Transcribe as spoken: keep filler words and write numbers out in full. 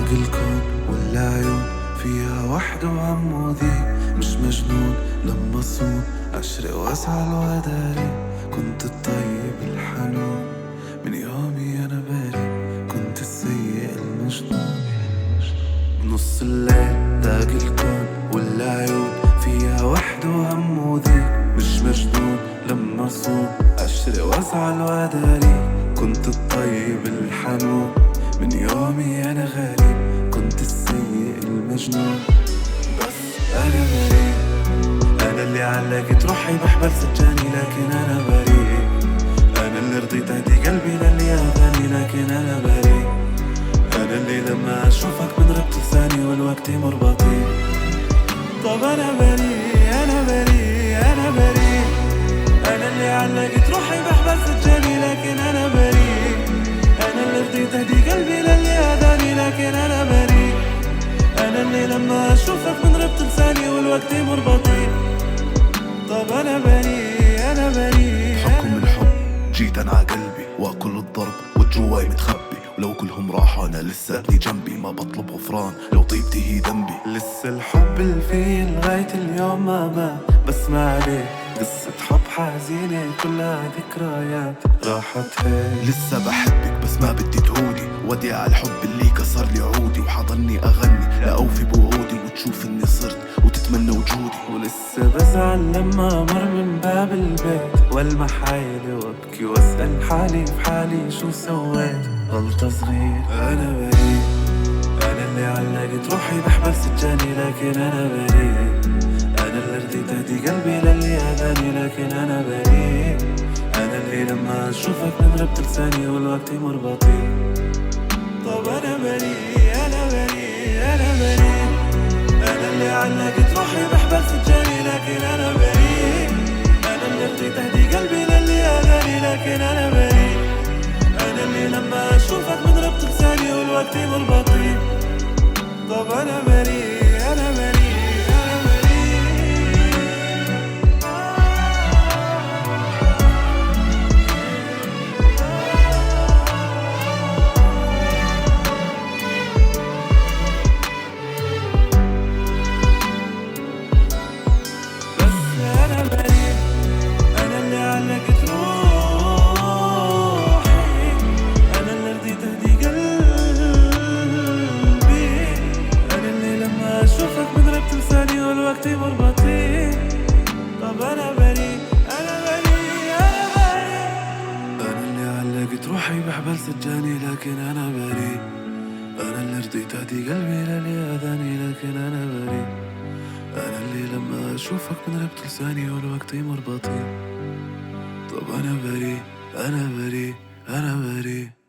باقي الكون والعيون فيها وحده وهم وذيك. مش مجنون لما صون أشرق واسعى الوداري. كنت الطيب الحنون من يومي أنا بري. كنت السيء المجنون بنص الليل. باقي الكون والعيون فيها وحده وهم وذيك. مش مجنون لما صون أشرق واسعى الوداري. كنت الطيب الحنون من يومي أنا غريب. كنت السيء المجنون بس أنا بريء. أنا اللي علقت روحي بحبل سجاني لكن أنا بريء. أنا اللي رضيت أهدي قلبي للي أذاني لكن أنا بريء. أنا اللي لما أشوفك بنربط لساني والوقت يمر بطيء. طب أنا بريء أنا بريء أنا بريء. أنا اللي علقت روحي بحبل سجاني لكن أنا بريء. أنا اللي رضيت أهدي قلبي للي أذاني لكن أنا بريء. أنا اللي لما أشوفك بنربط لساني والوقت يمر بطيء. طب أنا بريء أنا بريء. حبكم الحب جيت أنا عقلبي وأكل الضرب وجواي متخبي. ولو كلهم راحوا أنا لساتني جنبي. ما بطلب غفران لو طيبتي هي ذنبي. لسه الحب اللي فيه لغاية اليوم ما مات. بس ما عليه قصة حب حزينة كلها ذكريات راحت هيك. لسه بحبك بس ما بدي تعودي. وديع على الحب اللي كسر لي عودي. وحضلني أغني لأوفي بوعودي وتشوف إني صرت وتتمنى وجودي. ولسه بزعل لما أمر من باب البيت والمح حالي وابكي واسأل حالي في حالي شو سويت. غلطة صغير أنا بريء. أنا اللي علقت روحي بحبل سجاني لكن أنا بريء. أنا اللي رضيت أهدي قلبي للي أذاني لكن أنا بريء. أنا اللي لما أشوفك بنربط لساني والوقت يمر بطيء. طب أنا بريء أنا بريء أنا بريء. أنا اللي علقت روحي بحبل سجاني لكن أنا بريء. أنا اللي رضيت أهدي قلبي للي أذاني لكن أنا بريء. أنا اللي لما أشوفك بنربط لساني والوقت يمر بطيء. طب أنا بريء أنا بريء أنا بريء. بس أنا بريء. أنا اللي علقت روحي. أنا اللي رضيت أهدي قلبي. أنا اللي لما أشوفك بنربط لساني والوقت يمر بطيء. طب أنا بريء أنا بريء أنا بريء. أنا اللي علقت روحي بحبل سجاني لكن أنا بريء. أنا اللي رضيت أهدي قلبي للي أذاني لكن أنا بريء. أنا اللي لما أشوفك بنربط لساني والوقت يمر بطيء. طب أنا بريء أنا بريء أنا بريء.